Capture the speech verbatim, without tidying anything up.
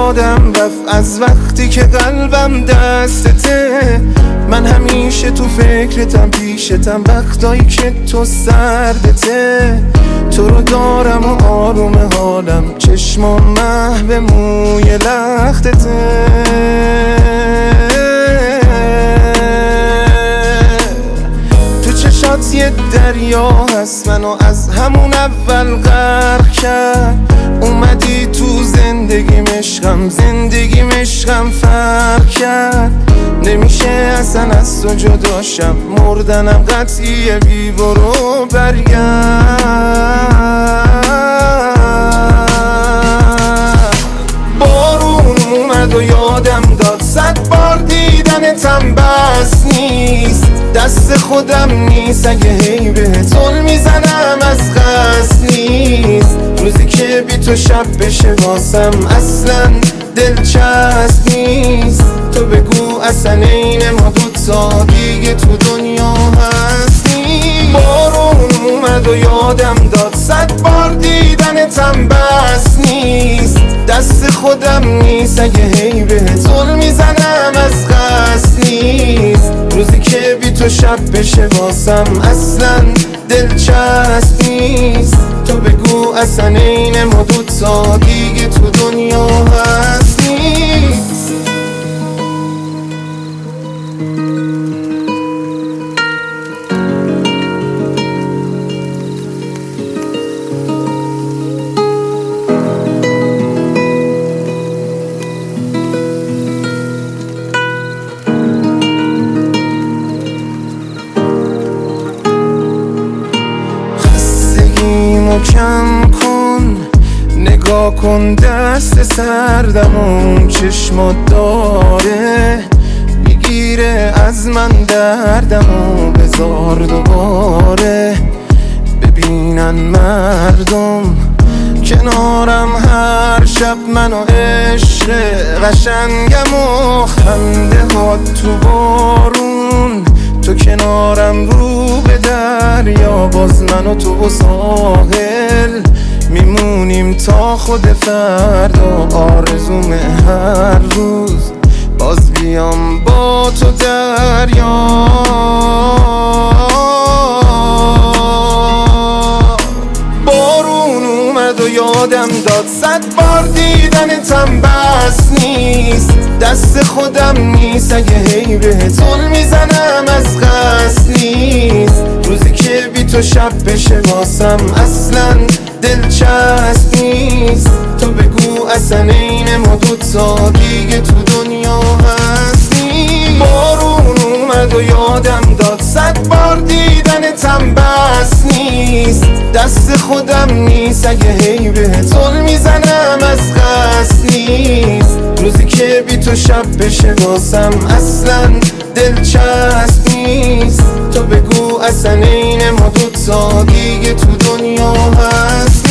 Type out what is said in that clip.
یادم رفت از وقتی که قلبم دستته. من همیشه تو فکرتم پیشتم وقتایی که تو سردته. تو رو دارم و آروم حالم، چشمام محو موی لختته. تو چشات یه دریا هست منو از همون اول غرق کرد. اومدی تو زندگیم عشقم، زندگیم عشقم فرق کرد. نمیشه اصلا از تو جداشم، مردنم قطعیه، بی برو برگرد. بارون اومد و یادم داد صد بار دیدنتم بس نیست. دست خودم نیست اگه هی بهت زل میزنم از قصد نیست. روزی که بی تو شب بشه واسم اصلا دلچسب نیست. تو بگو اصلا این ما دوتا دیگه تو دنیا هستی. بارون اومد و یادم داد صد بار دیدنتم بس نیست. دست خودم نیست اگه هی بهت زل میزنم از قصد نیست. روزی که بی تو شب بشه واسم اصلا دلچسب نیست. تو بگو اصلا این ما دوتا دیگه تو دنیا هست نیست. کم کن نگاه کن دست سردم اون چشمات داره میگیره از من دردم و بذار دوباره ببینن مردم کنارم هر شب منو عشق قشنگم و خنده ها تو بارون. تو کنارم رو به دریا، باز من و تو و ساحل میمونیم تا خود فردا. آرزومه هر روز باز بیام با تو دریا. بارون اومد و یادم داد صد بار دیدنتم بس نیست. دست خودم نیست اگه هی بهت زل میزنم از قصد نیست. روزی که بی تو شب بشه واسم اصلا دلچسب نیست. تو بگو اصلا این ما دوتا دیگه تو دنیا هستی. بارون اومد و یادم داد صد بار دیدنتم بس نیست. دست خودم نیست اگه هی بهت زل میزنم از قصد نیست. روزی که بی تو شب بشه واسم اصلا دلچسب نیست. تو بگو اصلا این ما دوتا دیگه تو دنیا هست.